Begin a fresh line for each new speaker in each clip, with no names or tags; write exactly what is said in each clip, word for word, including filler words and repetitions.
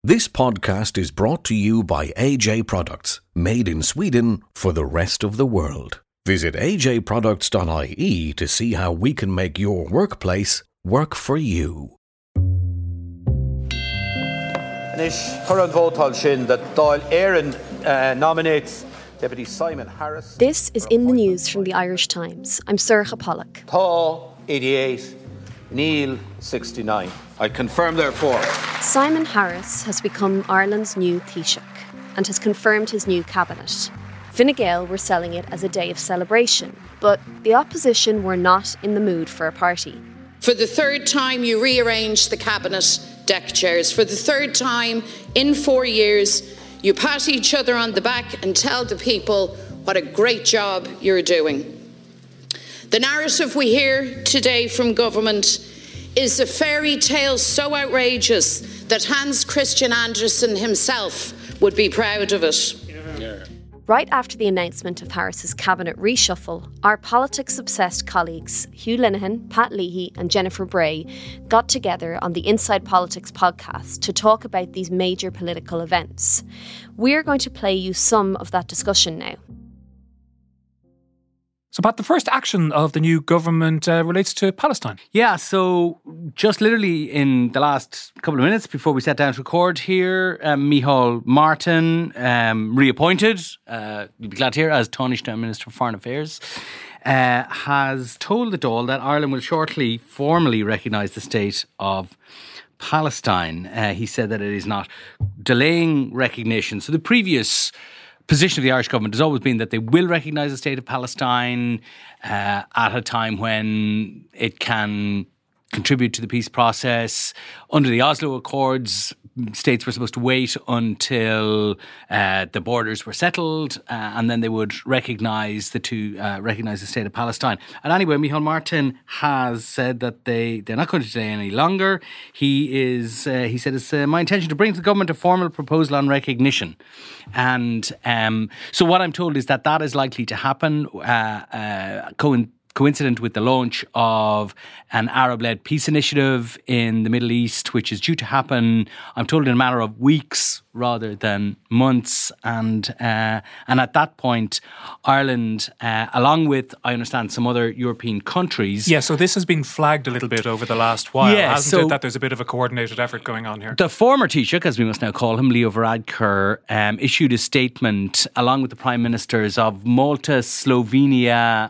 This podcast is brought to you by A J Products, made in Sweden for the rest of the world. Visit a j products dot i e to see how we can make your workplace work for you.
This current vote shin that Dáil Éireann uh, nominates Deputy Simon Harris.
This is in the news from the Irish Times. I'm Saoirse Pollock.
Tá eighty-eight, Neil sixty-nine. I confirm, therefore.
Simon Harris has become Ireland's new Taoiseach and has confirmed his new cabinet. Fine Gael were selling it as a day of celebration, but the opposition were not in the mood for a party.
For the third time, you rearranged the cabinet deck chairs. For the third time in four years, you pat each other on the back and tell the people what a great job you're doing. The narrative we hear today from government is a fairy tale so outrageous that Hans Christian Andersen himself would be proud of it.
Yeah. Right after the announcement of Harris's cabinet reshuffle, our politics-obsessed colleagues Hugh Linehan, Pat Leahy and Jennifer Bray got together on the Inside Politics podcast to talk about these major political events. We're going to play you some of that discussion now.
So, Pat, the first action of the new government uh, relates to Palestine.
Yeah, so just literally in the last couple of minutes before we sat down to record here, um, Micheál Martin, um, reappointed, uh, you'll be glad to hear, as Taoiseach Minister for Foreign Affairs, uh, has told the Dáil that Ireland will shortly formally recognise the state of Palestine. Uh, he said that it is not delaying recognition. So the previous position of the Irish government has always been that they will recognise the state of Palestine uh, at a time when it can contribute to the peace process. Under the Oslo Accords, states were supposed to wait until uh, the borders were settled, uh, and then they would recognise the two, uh, recognise the state of Palestine. And anyway, Micheál Martin has said that they they're not going to delay any longer. He is uh, he said it's uh, my intention to bring to the government a formal proposal on recognition, and um, so what I'm told is that that is likely to happen. Uh, uh, co- coincident with the launch of an Arab-led peace initiative in the Middle East, which is due to happen, I'm told, in a matter of weeks rather than months. And uh, and at that point, Ireland, uh, along with, I understand, some other European countries...
Yeah, so this has been flagged a little bit over the last while,
yeah,
hasn't
so
it, that there's a bit of a coordinated effort going on here?
The former Taoiseach, as we must now call him, Leo Varadkar, um, issued a statement along with the Prime Ministers of Malta, Slovenia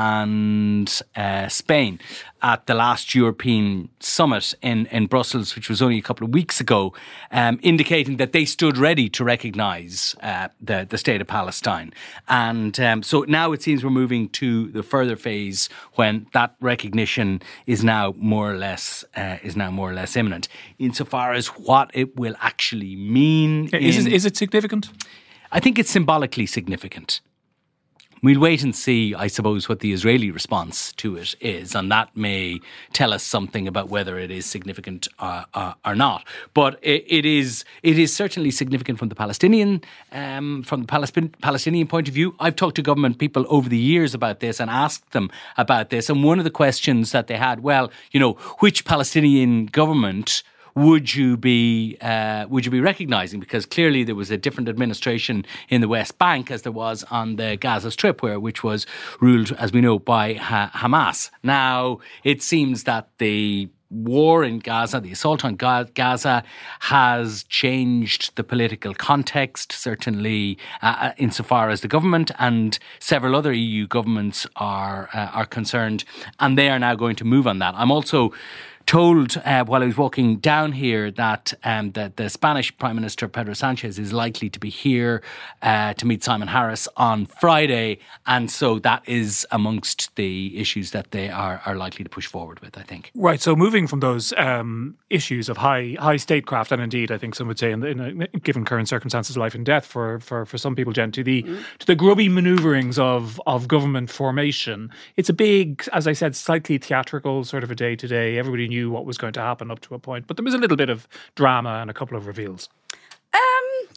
and uh, Spain at the last European summit in, in Brussels, which was only a couple of weeks ago, um, indicating that they stood ready to recognise uh, the, the state of Palestine. And um, so now it seems we're moving to the further phase when that recognition is now more or less uh, is now more or less imminent. Insofar as what it will actually mean,
Yeah, is,
in,
it, is it significant?
I think it's symbolically significant. We'll wait and see, I suppose, what the Israeli response to it is, and that may tell us something about whether it is significant uh, uh, or not. But it, it is it is certainly significant from the Palestinian um, from the Palestinian Palestinian point of view. I've talked to government people over the years about this and asked them about this, and one of the questions that they had, well, you know, which Palestinian government would you be uh, would you be recognising? Because clearly there was a different administration in the West Bank as there was on the Gaza Strip, where which was ruled, as we know, by ha- Hamas. Now it seems that the war in Gaza, the assault on Gaza, has changed the political context, certainly uh, insofar as the government and several other E U governments are uh, are concerned, and they are now going to move on that. I'm also told uh, while I was walking down here that um, that the Spanish Prime Minister Pedro Sanchez is likely to be here uh, to meet Simon Harris on Friday, and so that is amongst the issues that they are, are likely to push forward with, I think.
Right, so moving from those um, issues of high high statecraft, and indeed I think some would say in, the, in a, given current circumstances of life and death for, for, for some people, Jen, to the mm. to the grubby manoeuvrings of, of government formation. It's a big, as I said, slightly theatrical sort of a day today. Everybody knew what was going to happen up to a point, but there was a little bit of drama and a couple of reveals.
Um,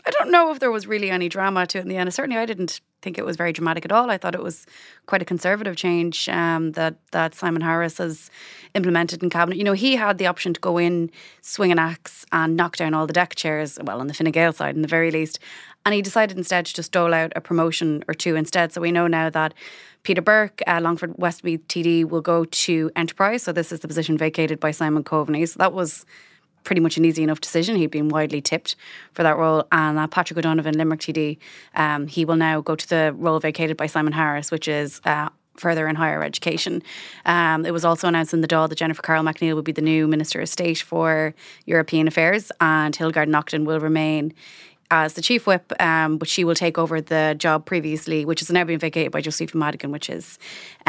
I don't know if there was really any drama to it in the end. Certainly I didn't think it was very dramatic at all. I thought it was quite a conservative change um, that, that Simon Harris has implemented in Cabinet. You know, he had the option to go in, swing an axe and knock down all the deck chairs, well, on the Fine Gael side in the very least. And he decided instead to just dole out a promotion or two instead. So we know now that Peter Burke, uh, Longford Westmeath T D, will go to Enterprise. So this is the position vacated by Simon Coveney. So that was pretty much an easy enough decision. He'd been widely tipped for that role. And uh, Patrick O'Donovan, Limerick T D, um, he will now go to the role vacated by Simon Harris, which is uh, further and higher education. Um, it was also announced in the Dáil that Jennifer Carroll MacNeill will be the new Minister of State for European Affairs, and Hildegarde Naughton will remain as the Chief Whip, um, but she will take over the job previously, which has now been vacated by Josephine Madigan, which is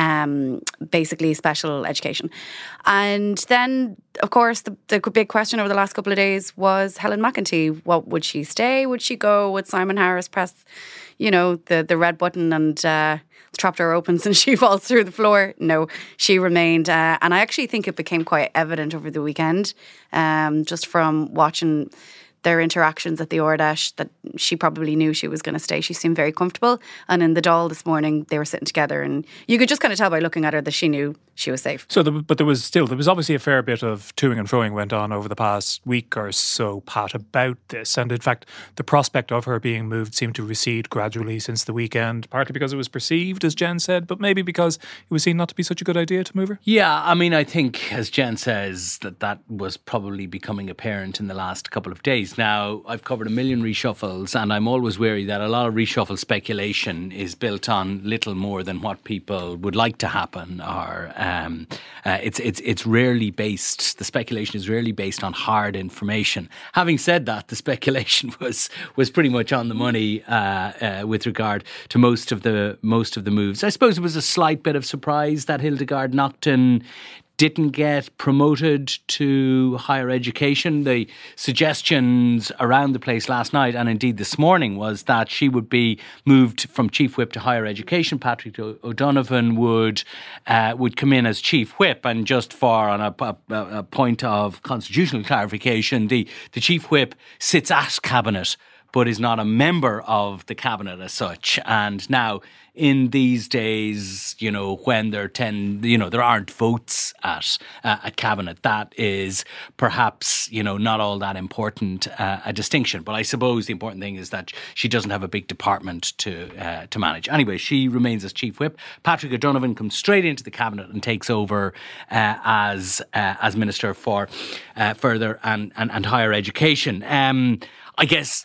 um, basically special education. And then, of course, the, the big question over the last couple of days was Helen McEntee. What would she stay? Would she go? Would Simon Harris press, you know, the, the red button and uh, the trapdoor opens and she falls through the floor? No, she remained. Uh, and I actually think it became quite evident over the weekend, um, just from watching their interactions at the Ordash, that she probably knew she was going to stay. She seemed very comfortable. And in the Dáil this morning, they were sitting together, and you could just kind of tell by looking at her that she knew she was safe.
So, the, but there was still, there was obviously a fair bit of toing and froing went on over the past week or so, Pat, about this. And in fact, the prospect of her being moved seemed to recede gradually since the weekend, partly because it was perceived, as Jen said, but maybe because it was seen not to be such a good idea to move her.
Yeah, I mean, I think, as Jen says, that that was probably becoming apparent in the last couple of days. Now, I've covered a million reshuffles, and I'm always wary that a lot of reshuffle speculation is built on little more than what people would like to happen, or um, uh, it's it's it's rarely based. The speculation is rarely based on hard information. Having said that, the speculation was was pretty much on the money uh, uh, with regard to most of the most of the moves. I suppose it was a slight bit of surprise that Hildegarde Naughton didn't get promoted to higher education. The suggestions around the place last night, and indeed this morning, was that she would be moved from Chief Whip to higher education. Patrick O'Donovan would uh, would come in as Chief Whip. And just for on a, a, a point of constitutional clarification, the, the Chief Whip sits at Cabinet, but is not a member of the Cabinet as such. And now, in these days, you know, when there tend, you know, there aren't votes at uh, at Cabinet, that is perhaps, you know, not all that important uh, a distinction. But I suppose the important thing is that she doesn't have a big department to uh, to manage. Anyway, she remains as Chief Whip. Patrick O'Donovan comes straight into the Cabinet and takes over uh, as uh, as Minister for uh, Further and, and, and Higher Education. Um, I guess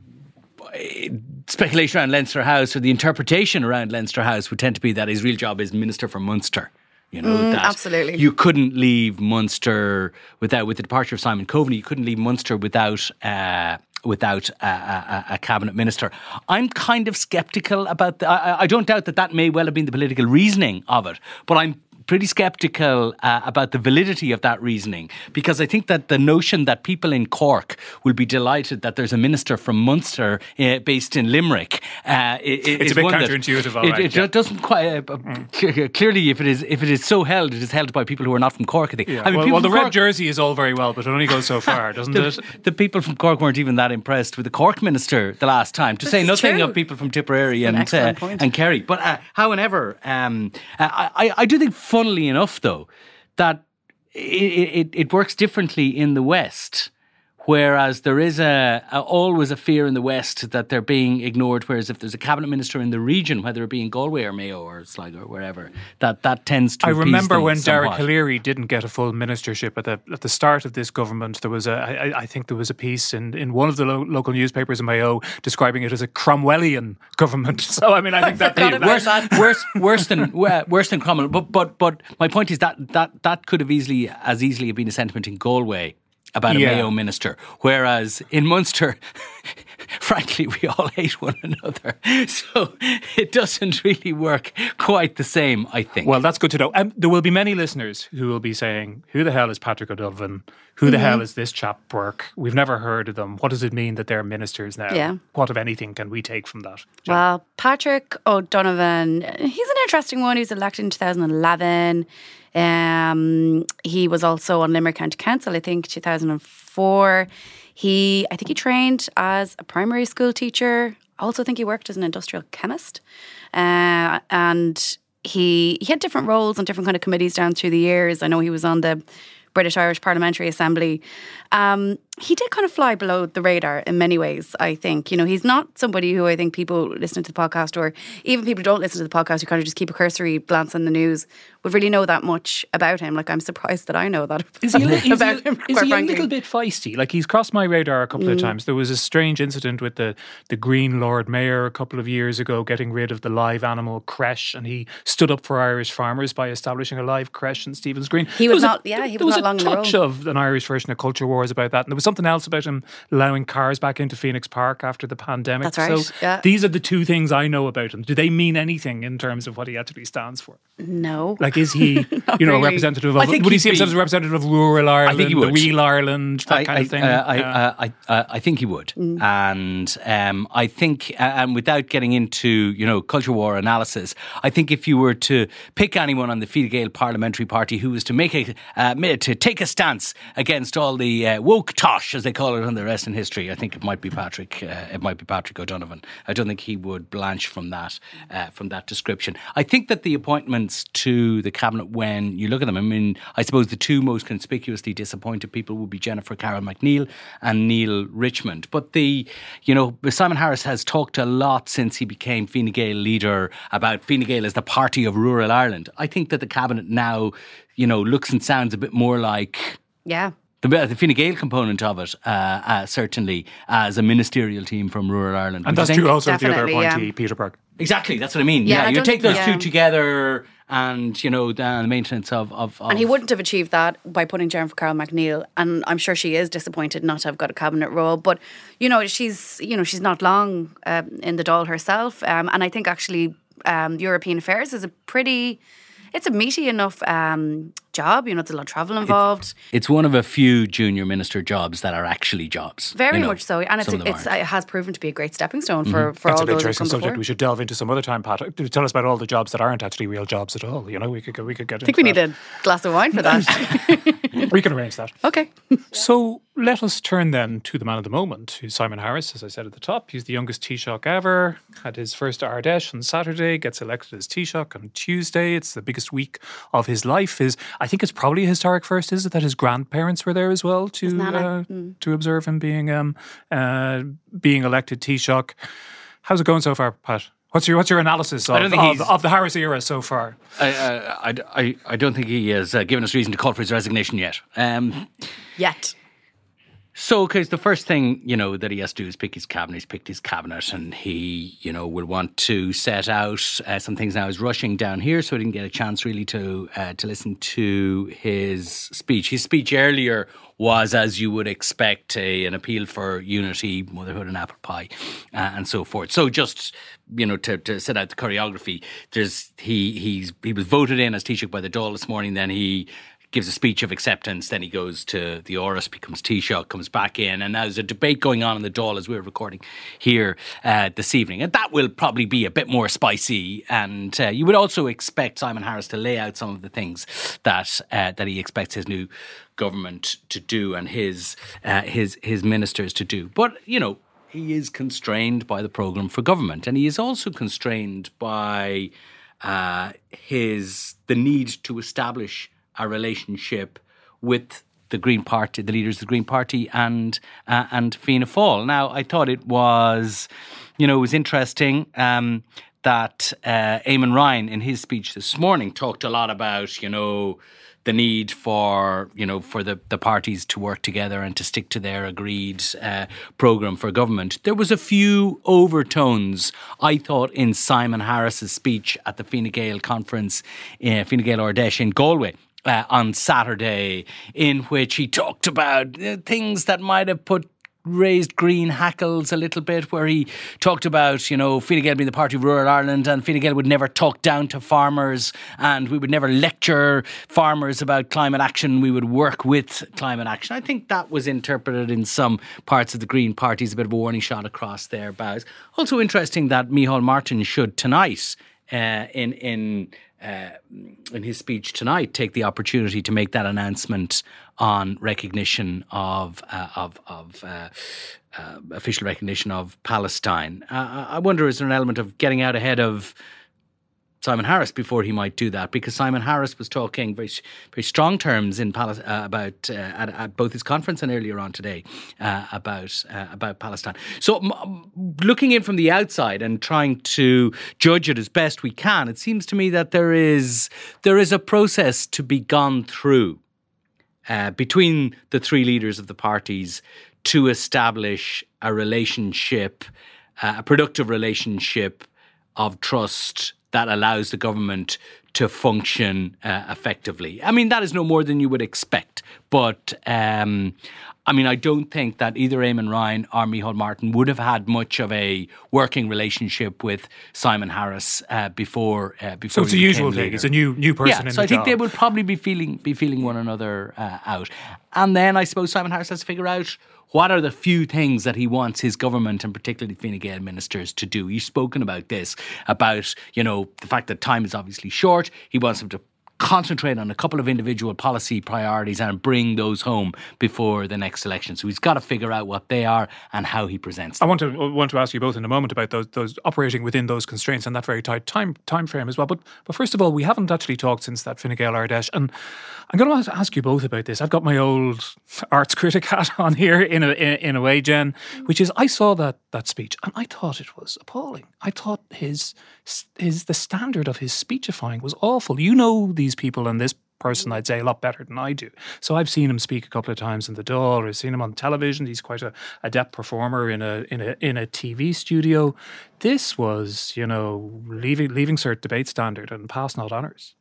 speculation around Leinster House, or the interpretation around Leinster House, would tend to be that his real job is Minister for Munster. You know,
mm,
that
absolutely.
You couldn't leave Munster without, with the departure of Simon Coveney, you couldn't leave Munster without uh, without a, a, a cabinet minister. I'm kind of sceptical about the, I, I don't doubt that that may well have been the political reasoning of it, but I'm pretty sceptical uh, about the validity of that reasoning, because I think that the notion that people in Cork will be delighted that there's a minister from Munster uh, based in Limerick uh, is
it's a bit
one
counterintuitive.
That, it,
right,
it
yeah.
doesn't quite uh, mm. clearly if it is if it is so held, it is held by people who are not from Cork. I think.
Yeah.
I mean,
well, well the
Cork,
red jersey is all very well, but it only goes so far, doesn't
the,
it?
The people from Cork weren't even that impressed with the Cork minister the last time. To
this
say nothing
true.
of people from Tipperary and
an
uh,
point.
and Kerry. But uh, however, um, I, I, I do think, funnily enough, though, that it, it, it works differently in the West, whereas there is a, a always a fear in the West that they're being ignored, whereas if there's a cabinet minister in the region, whether it be in Galway or Mayo or Sligo or wherever, that, that tends to
I
appease
remember
them
when
somewhat.
Derek O'Leary didn't get a full ministership at the at the start of this government. There was a I, I think there was a piece in, in one of the lo- local newspapers in Mayo describing it as a Cromwellian government. So I mean, I think that,
Anyway,
that
worse, worse, worse than worse than Cromwell. But but but my point is that that that could have easily as easily have been a sentiment in Galway about a
Yeah.
Mayo minister, whereas in Munster, frankly, we all hate one another. So it doesn't really work quite the same, I think.
Well, that's good to know. Um, there will be many listeners who will be saying, who the hell is Patrick O'Donovan? Who the mm-hmm. hell is this chap Burke? We've never heard of them. What does it mean that they're ministers now?
Yeah.
What, if anything, can we take from that? Jen?
Well, Patrick O'Donovan, he's an interesting one. He was elected in two thousand eleven. Um, he was also on Limerick County Council, I think, two thousand four. He, I think he trained as a primary school teacher. I also think he worked as an industrial chemist. Uh, and he he had different roles on different kind of committees down through the years. I know he was on the British Irish Parliamentary Assembly. Um, he did kind of fly below the radar in many ways, I think. You know, he's not somebody who I think people listening to the podcast, or even people who don't listen to the podcast, who kind of just keep a cursory glance on the news, would really know that much about him. Like, I'm surprised that I know that
is he, is
about
he,
him,
is
quite
he a
frankly.
little bit feisty? Like, he's crossed my radar a couple mm. of times. There was a strange incident with the, the Green Lord Mayor a couple of years ago getting rid of the live animal creche, and he stood up for Irish farmers by establishing a live creche in Stephen's Green.
He was, was not,
a,
yeah, he
was,
was
not
long in the road.
There was a touch of an Irish version of Culture Wars about that, and there was something else about him allowing cars back into Phoenix Park after the pandemic.
That's right.
So
yeah.
these are the two things I know about him. Do they mean anything in terms of what he actually stands for?
No.
Like, is he, you know,
really.
a representative of, would he see himself as a representative of rural Ireland,
I think he would.
the real Ireland, that
I,
kind
I,
of thing?
Uh, I,
yeah.
uh, I, uh, I think he would. Mm. And um, I think, uh, and without getting into, you know, culture war analysis, I think if you were to pick anyone on the Fine Gael parliamentary party who was to make a, uh, to take a stance against all the uh, woke tosh, as they call it on the rest in history, I think it might be Patrick. Uh, it might be Patrick O'Donovan. I don't think he would blanch from that uh, from that description. I think that the appointments to the cabinet, when you look at them, I mean, I suppose the two most conspicuously disappointed people would be Jennifer Carroll MacNeill and Neil Richmond. But the, you know, Simon Harris has talked a lot since he became Fine Gael leader about Fine Gael as the party of rural Ireland. I think that the cabinet now, you know, looks and sounds a bit more like
yeah.
The, the Fine Gael component of it, uh, uh, certainly, as a ministerial team from rural Ireland.
And that's true also of the other
Definitely,
appointee,
yeah.
Peter Burke.
Exactly, that's what I mean.
Yeah,
Yeah,
I
you
don't
take
think-
those
yeah.
two together and, you know, the, the maintenance of, of, of...
And he wouldn't have achieved that by putting Jennifer Carroll MacNeill, and I'm sure she is disappointed not to have got a cabinet role. But you know, she's you know she's not long um, in the Dáil herself, um, and I think actually um, European affairs is a pretty, it's a meaty enough um, job. You know, there's a lot of travel involved.
It's one of a few junior minister jobs that are actually jobs.
Very
you know.
much so, and it's,
Some of them
it's
aren't.
it has proven to be a great stepping stone for, for
That's
all
an
those who
interesting
come
subject.
before.
We should delve into some other time, Pat. Tell us about all the jobs that aren't actually real jobs at all. You know, we could go, we could get.
I think we need a glass of wine for that.
We can arrange that.
Okay.
So let us turn then to the man of the moment, who's Simon Harris, as I said at the top. He's the youngest Taoiseach ever, had his first Ardèche on Saturday, gets elected as Taoiseach on Tuesday. It's the biggest week of his life. His, I think it's probably a historic first, is it, that his grandparents were there as well to uh, mm. to observe him being um, uh, being elected Taoiseach. How's it going so far, Pat? What's your what's your analysis of, of, of the Harris era so far?
I, uh, I, I, I don't think he has uh, given us reason to call for his resignation yet. Um,
Yet.
So, because the first thing, you know, that he has to do is pick his cabinet. He's picked his cabinet and he, you know, will want to set out uh, some things now. He's rushing down here, so he didn't get a chance really to uh, to listen to his speech. His speech earlier was, as you would expect, a, an appeal for unity, motherhood and apple pie, uh, and so forth. So just, you know, to, to set out the choreography, there's he he's he was voted in as Taoiseach by the Dáil this morning, then he gives a speech of acceptance, then he goes to the Áras, becomes Taoiseach, comes back in, and now there's a debate going on in the Dáil as we're recording here uh, this evening, and that will probably be a bit more spicy, and uh, you would also expect Simon Harris to lay out some of the things that uh, that he expects his new government to do and his uh, his his ministers to do. But, you know, he is constrained by the programme for government, and he is also constrained by uh, his the need to establish a relationship with the Green Party, the leaders of the Green Party, and uh, and Fianna Fáil. Now, I thought it was, you know, it was interesting um, that uh, Eamon Ryan, in his speech this morning, talked a lot about, you know, the need for, you know, for the, the parties to work together and to stick to their agreed uh, programme for government. There was a few overtones, I thought, in Simon Harris's speech at the Fine Gael conference, uh, Fine Gael Ardèche in Galway, Uh, on Saturday, in which he talked about uh, things that might have put raised green hackles a little bit, where he talked about, you know, Fine Gael being the party of rural Ireland, and Fine Gael would never talk down to farmers, and we would never lecture farmers about climate action. We would work with climate action. I think that was interpreted in some parts of the Green Party as a bit of a warning shot across their bows. Also interesting that Micheál Martin should tonight uh, in in uh, in his speech tonight, take the opportunity to make that announcement on recognition of uh, of of uh, uh, official recognition of Palestine. Uh, I wonder, is there an element of getting out ahead of Simon Harris before he might do that? Because Simon Harris was talking very, very strong terms in Pal- uh, about uh, at, at both his conference and earlier on today uh, about uh, about Palestine. So, m- looking in from the outside and trying to judge it as best we can, it seems to me that there is there is a process to be gone through uh, between the three leaders of the parties to establish a relationship, uh, a productive relationship of trust that allows the government to function uh, effectively. I mean, that is no more than you would expect. But, um, I mean, I don't think that either Eamon Ryan or Micheál Martin would have had much of a working relationship with Simon Harris uh, before uh, before.
So it's a usual thing. It's a new new person
yeah,
in the
so I think
job.
they would probably be feeling be feeling one another uh, out. And then I suppose Simon Harris has to figure out what are the few things that he wants his government and particularly Fine Gael ministers to do. He's spoken about this, about, you know, the fact that time is obviously short. He wants them to concentrate on a couple of individual policy priorities and bring those home before the next election. So he's got to figure out what they are and how he presents them.
I want to want to ask you both in a moment about those those operating within those constraints and that very tight time time frame as well. But but first of all, we haven't actually talked since that Fine Gael Ardèche, and I'm going to ask you both about this. I've got my old arts critic hat on here in a in, in a way, Jen, which is I saw that that speech and I thought it was appalling. I thought his his the standard of his speechifying was awful. You know these people and this person, I'd say, a lot better than I do. So I've seen him speak a couple of times in the Dáil. I've seen him on television. He's quite a adept performer in a in a in a T V studio. This was, you know, leaving leaving cert debate standard and pass not honours.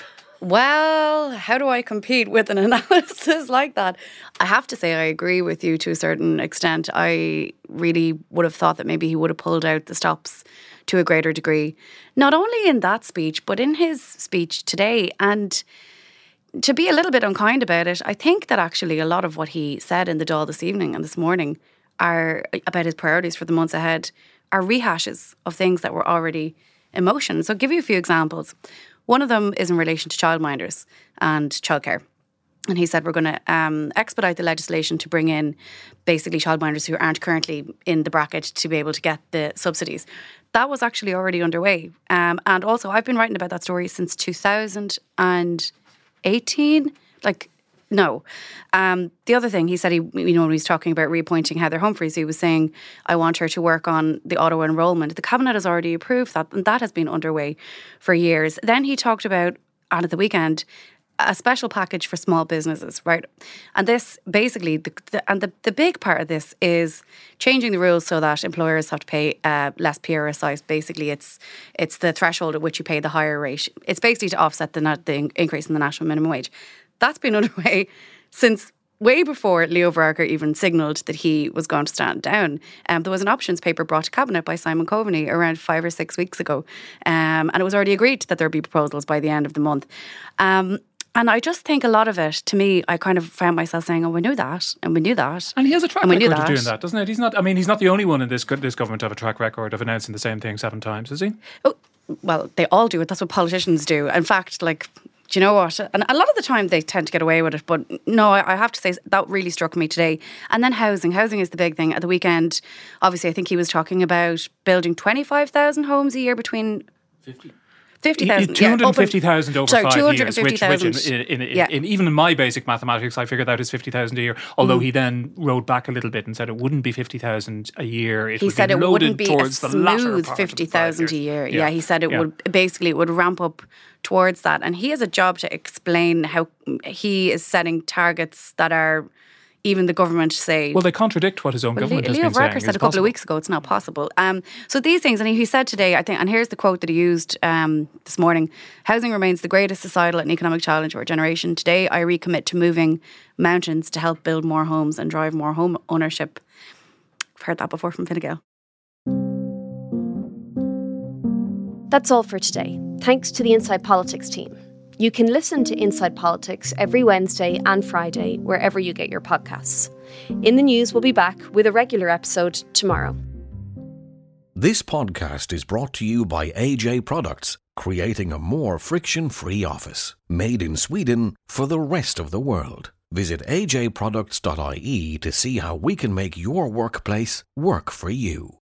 Well, how do I compete with an analysis like that? I have to say I agree with you to a certain extent. I really would have thought that maybe he would have pulled out the stops to a greater degree. Not only in that speech, but in his speech today. And to be a little bit unkind about it, I think that actually a lot of what he said in the Dáil this evening and this morning are about his priorities for the months ahead are rehashes of things that were already in motion. So I'll give you a few examples. One of them is in relation to childminders and childcare. And he said we're going to um, expedite the legislation to bring in basically childminders who aren't currently in the bracket to be able to get the subsidies. That was actually already underway. Um, and also I've been writing about that story since two thousand eighteen. Like, no. Um, the other thing, he said, he, you know, when he was talking about reappointing Heather Humphreys, he was saying, I want her to work on the auto enrolment. The Cabinet has already approved that, and that has been underway for years. Then he talked about, and at the weekend, a special package for small businesses, right? And this basically, the, the, and the, the big part of this is changing the rules so that employers have to pay uh, less P R S I. Basically, it's it's the threshold at which you pay the higher rate. It's basically to offset the, the increase in the national minimum wage. That's been underway since way before Leo Varadkar even signalled that he was going to stand down. Um, there was an options paper brought to Cabinet by Simon Coveney around five or six weeks ago. Um, and it was already agreed that there would be proposals by the end of the month. Um, and I just think a lot of it, to me, I kind of found myself saying, oh, we knew that, and we knew that.
And he has a track record
that.
of doing that, doesn't it? He's not, I mean, he's not the only one in this this government to have a track record of announcing the same thing seven times, is he?
Oh, well, they all do it. That's what politicians do. In fact, like, do you know what? And a lot of the time they tend to get away with it. But no, I have to say that really struck me today. And then housing. Housing is the big thing. At the weekend, obviously, I think he was talking about building twenty-five thousand homes a year between...
fifty
fifty thousand.
two hundred fifty thousand
yeah,
over
sorry,
five
two hundred
years,
fifty
which, which
thousand.
in, in, in,
yeah.
in, even in my basic mathematics, I figured out is fifty thousand a year, although mm. he then rode back a little bit and said it wouldn't be fifty thousand a year. It
he
would
said
be
it
loaded
wouldn't be
towards
a
the latter
smooth
part
fifty
of the five
thousand a year.
years.
Yeah, he said it
yeah.
would, basically, it would ramp up towards that. And he has a job to explain how he is setting targets that are... even the government say...
Well, they contradict what his own
well,
government
Leo
has been
Varadkar
saying.
said a couple
possible.
of weeks ago, it's not possible. Um, so these things, and he said today, I think, and here's the quote that he used um, this morning, housing remains the greatest societal and economic challenge of our generation. Today, I recommit to moving mountains to help build more homes and drive more home ownership. I've heard that before from Fine Gael.
That's all for today. Thanks to the Inside Politics team. You can listen to Inside Politics every Wednesday and Friday, wherever you get your podcasts. In the News, we'll be back with a regular episode tomorrow.
This podcast is brought to you by A J Products, creating a more friction-free office. Made in Sweden for the rest of the world. Visit a j products dot I E to see how we can make your workplace work for you.